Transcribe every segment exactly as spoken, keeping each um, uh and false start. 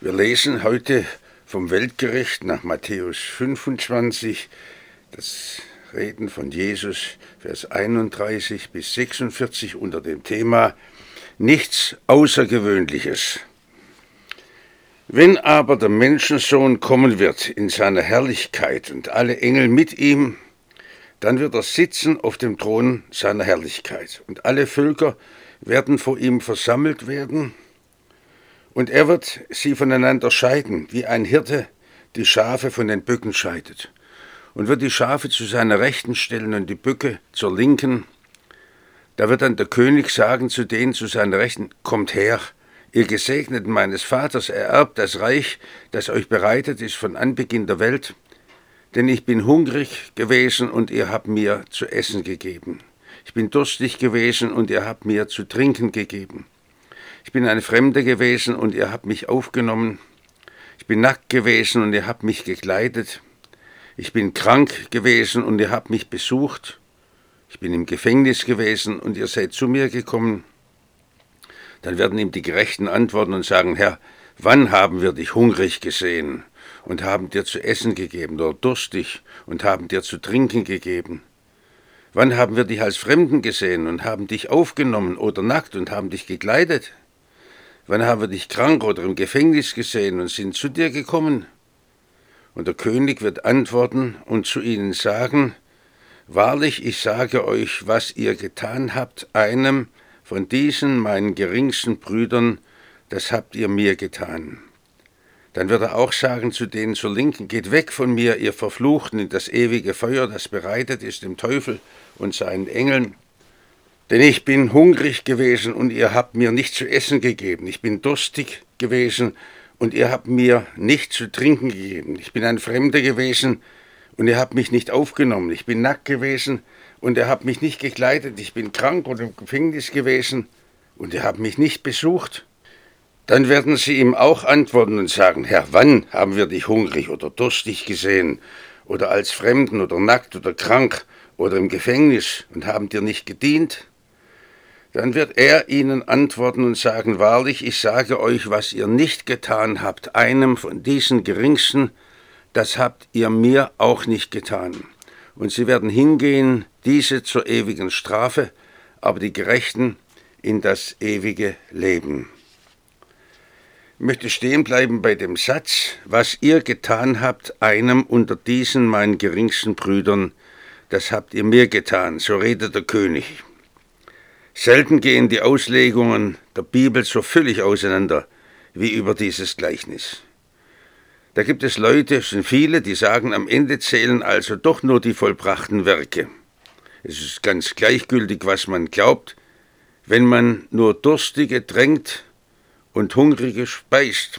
Wir lesen heute vom Weltgericht nach Matthäus fünfundzwanzig, das Reden von Jesus, Vers einunddreißig bis sechsundvierzig unter dem Thema Nichts Außergewöhnliches. Wenn aber der Menschensohn kommen wird in seiner Herrlichkeit und alle Engel mit ihm, dann wird er sitzen auf dem Thron seiner Herrlichkeit und alle Völker werden vor ihm versammelt werden und er wird sie voneinander scheiden, wie ein Hirte die Schafe von den Böcken scheidet und wird die Schafe zu seiner Rechten stellen und die Böcke zur Linken. Da wird dann der König sagen zu denen zu seiner Rechten, kommt her, ihr Gesegneten meines Vaters, ererbt das Reich, das euch bereitet ist von Anbeginn der Welt, denn ich bin hungrig gewesen und ihr habt mir zu essen gegeben. Ich bin durstig gewesen und ihr habt mir zu trinken gegeben. Ich bin ein Fremder gewesen und ihr habt mich aufgenommen. Ich bin nackt gewesen und ihr habt mich gekleidet. Ich bin krank gewesen und ihr habt mich besucht. Ich bin im Gefängnis gewesen und ihr seid zu mir gekommen. Dann werden ihm die Gerechten antworten und sagen, Herr, wann haben wir dich hungrig gesehen und haben dir zu essen gegeben oder durstig und haben dir zu trinken gegeben? Wann haben wir dich als Fremden gesehen und haben dich aufgenommen oder nackt und haben dich gekleidet? Wann haben wir dich krank oder im Gefängnis gesehen und sind zu dir gekommen? Und der König wird antworten und zu ihnen sagen, wahrlich, ich sage euch, was ihr getan habt, einem von diesen meinen geringsten Brüdern, das habt ihr mir getan. Dann wird er auch sagen zu denen zur Linken, geht weg von mir, ihr Verfluchten, in das ewige Feuer, das bereitet ist dem Teufel und seinen Engeln. Denn ich bin hungrig gewesen und ihr habt mir nicht zu essen gegeben. Ich bin durstig gewesen und ihr habt mir nicht zu trinken gegeben. Ich bin ein Fremder gewesen und ihr habt mich nicht aufgenommen. Ich bin nackt gewesen und ihr habt mich nicht gekleidet. Ich bin krank oder im Gefängnis gewesen und ihr habt mich nicht besucht. Dann werden sie ihm auch antworten und sagen, Herr, wann haben wir dich hungrig oder durstig gesehen oder als Fremden oder nackt oder krank oder im Gefängnis und haben dir nicht gedient? Dann wird er ihnen antworten und sagen, wahrlich, ich sage euch, was ihr nicht getan habt, einem von diesen Geringsten, das habt ihr mir auch nicht getan. Und sie werden hingehen, diese zur ewigen Strafe, aber die Gerechten in das ewige Leben. Ich möchte stehen bleiben bei dem Satz, was ihr getan habt, einem unter diesen meinen geringsten Brüdern, das habt ihr mir getan, so redet der König. Selten gehen die Auslegungen der Bibel so völlig auseinander wie über dieses Gleichnis. Da gibt es Leute, es sind viele, die sagen, am Ende zählen also doch nur die vollbrachten Werke. Es ist ganz gleichgültig, was man glaubt, wenn man nur Durstige tränkt und Hungrige speist.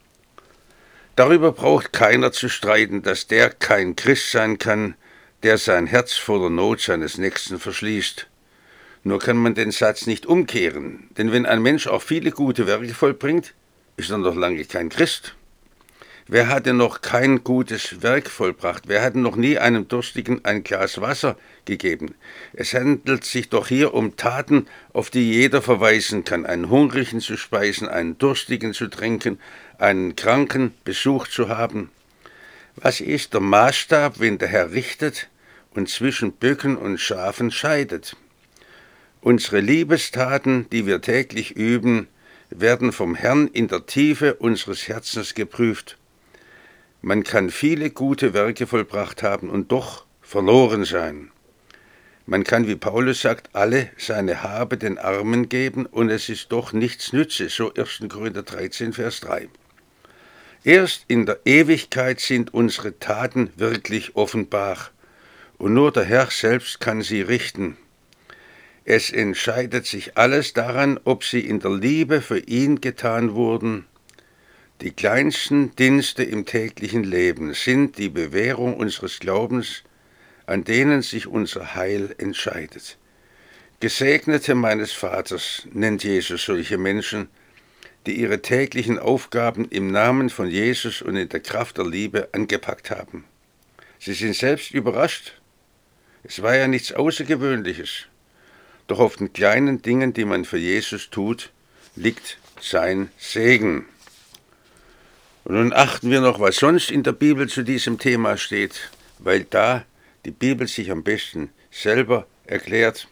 Darüber braucht keiner zu streiten, dass der kein Christ sein kann, der sein Herz vor der Not seines Nächsten verschließt. Nur kann man den Satz nicht umkehren, denn wenn ein Mensch auch viele gute Werke vollbringt, ist er noch lange kein Christ. Wer hatte noch kein gutes Werk vollbracht? Wer hatte noch nie einem Durstigen ein Glas Wasser gegeben? Es handelt sich doch hier um Taten, auf die jeder verweisen kann, einen Hungrigen zu speisen, einen Durstigen zu tränken, einen Kranken Besuch zu haben. Was ist der Maßstab, wenn der Herr richtet und zwischen Böcken und Schafen scheidet? Unsere Liebestaten, die wir täglich üben, werden vom Herrn in der Tiefe unseres Herzens geprüft. Man kann viele gute Werke vollbracht haben und doch verloren sein. Man kann, wie Paulus sagt, alle seine Habe den Armen geben und es ist doch nichts nütze, so erster Korinther dreizehn, Vers drei. Erst in der Ewigkeit sind unsere Taten wirklich offenbar und nur der Herr selbst kann sie richten. Es entscheidet sich alles daran, ob sie in der Liebe für ihn getan wurden. Die kleinsten Dienste im täglichen Leben sind die Bewährung unseres Glaubens, an denen sich unser Heil entscheidet. Gesegnete meines Vaters nennt Jesus solche Menschen, die ihre täglichen Aufgaben im Namen von Jesus und in der Kraft der Liebe angepackt haben. Sie sind selbst überrascht. Es war ja nichts Außergewöhnliches. Doch auf den kleinen Dingen, die man für Jesus tut, liegt sein Segen. Und nun achten wir noch, was sonst in der Bibel zu diesem Thema steht, weil da die Bibel sich am besten selber erklärt.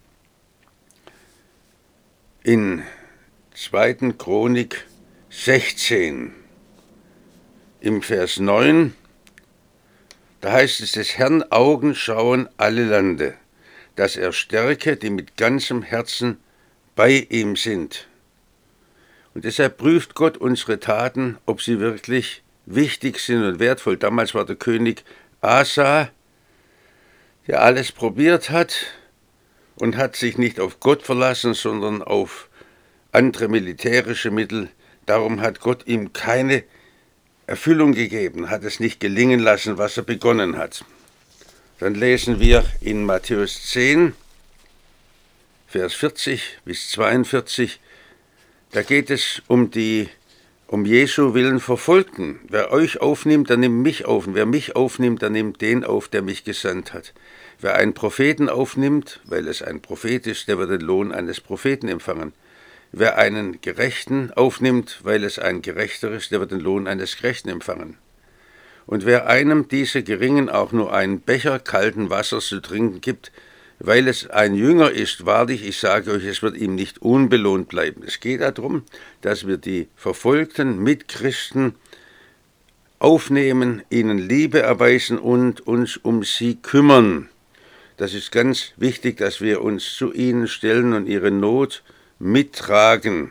In zweiten Chronik sechzehn, im Vers neun, da heißt es, des Herrn Augen schauen alle Lande, dass er stärke, die mit ganzem Herzen bei ihm sind. Und deshalb prüft Gott unsere Taten, ob sie wirklich wichtig sind und wertvoll. Damals war der König Asa, der alles probiert hat und hat sich nicht auf Gott verlassen, sondern auf andere militärische Mittel. Darum hat Gott ihm keine Erfüllung gegeben, hat es nicht gelingen lassen, was er begonnen hat. Dann lesen wir in Matthäus zehn, Vers vierzig bis zweiundvierzig, da geht es um die um Jesu willen Verfolgten. Wer euch aufnimmt, der nimmt mich auf. Und wer mich aufnimmt, der nimmt den auf, der mich gesandt hat. Wer einen Propheten aufnimmt, weil es ein Prophet ist, der wird den Lohn eines Propheten empfangen. Wer einen Gerechten aufnimmt, weil es ein Gerechter ist, der wird den Lohn eines Gerechten empfangen. Und wer einem dieser Geringen auch nur einen Becher kalten Wassers zu trinken gibt, weil es ein Jünger ist, wahrlich, ich sage euch, es wird ihm nicht unbelohnt bleiben. Es geht darum, dass wir die verfolgten Mitchristen aufnehmen, ihnen Liebe erweisen und uns um sie kümmern. Das ist ganz wichtig, dass wir uns zu ihnen stellen und ihre Not mittragen.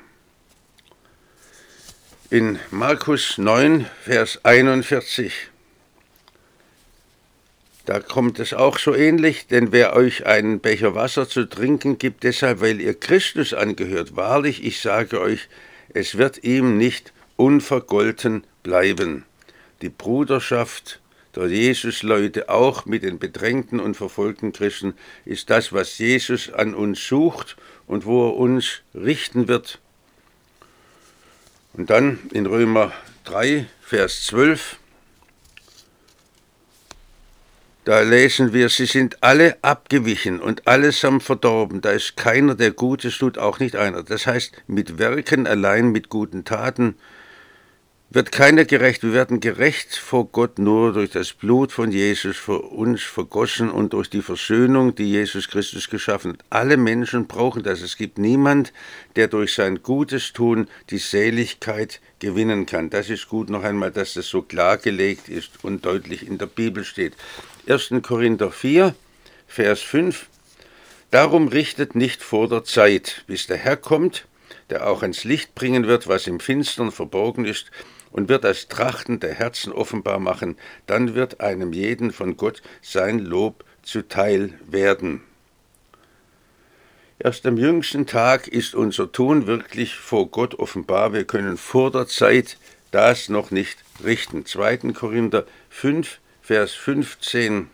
In Markus neun, Vers einundvierzig, da kommt es auch so ähnlich, denn wer euch einen Becher Wasser zu trinken gibt, deshalb, weil ihr Christus angehört, wahrlich, ich sage euch, es wird ihm nicht unvergolten bleiben. Die Bruderschaft der Jesusleute, auch mit den bedrängten und verfolgten Christen, ist das, was Jesus an uns sucht und wo er uns richten wird. Und dann in Römer drei, Vers zwölf, da lesen wir, sie sind alle abgewichen und allesamt verdorben. Da ist keiner, der Gutes tut, auch nicht einer. Das heißt, mit Werken allein, mit guten Taten, wird keiner gerecht. Wir werden gerecht vor Gott nur durch das Blut von Jesus für uns vergossen und durch die Versöhnung, die Jesus Christus geschaffen hat. Alle Menschen brauchen das. Es gibt niemand, der durch sein Gutes tun die Seligkeit gewinnen kann. Das ist gut noch einmal, dass das so klargelegt ist und deutlich in der Bibel steht. erster Korinther vier, Vers fünf. Darum richtet nicht vor der Zeit, bis der Herr kommt, der auch ans Licht bringen wird, was im Finstern verborgen ist, und wird das Trachten der Herzen offenbar machen. Dann wird einem jeden von Gott sein Lob zuteil werden. Erst am jüngsten Tag ist unser Tun wirklich vor Gott offenbar. Wir können vor der Zeit das noch nicht richten. zweiter Korinther fünf, Vers fünfzehn.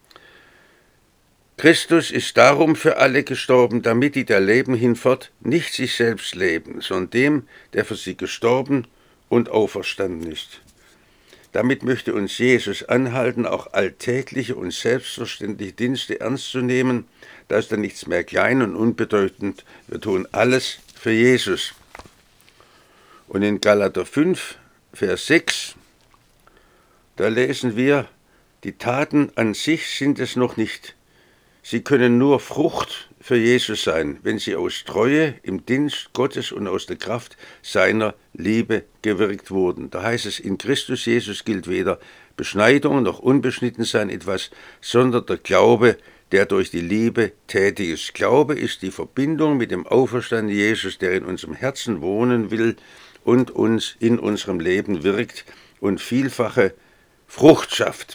Christus ist darum für alle gestorben, damit die der Leben hinfort nicht sich selbst leben, sondern dem, der für sie gestorben und auferstanden ist. Damit möchte uns Jesus anhalten, auch alltägliche und selbstverständliche Dienste ernst zu nehmen. Da ist dann nichts mehr klein und unbedeutend. Wir tun alles für Jesus. Und in Galater fünf, Vers sechs, da lesen wir, die Taten an sich sind es noch nicht. Sie können nur Frucht für Jesus sein, wenn sie aus Treue im Dienst Gottes und aus der Kraft seiner Liebe gewirkt wurden. Da heißt es, in Christus Jesus gilt weder Beschneidung noch Unbeschnittensein etwas, sondern der Glaube, der durch die Liebe tätig ist. Glaube ist die Verbindung mit dem auferstandenen Jesus, der in unserem Herzen wohnen will und uns in unserem Leben wirkt und vielfache Frucht schafft.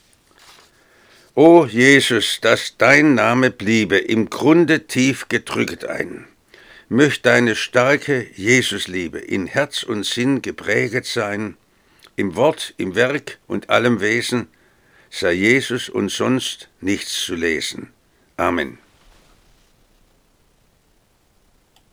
O Jesus, dass dein Name bliebe im Grunde tief gedrückt ein. Möcht deine starke Jesusliebe in Herz und Sinn gepräget sein, im Wort, im Werk und allem Wesen sei Jesus und sonst nichts zu lesen. Amen.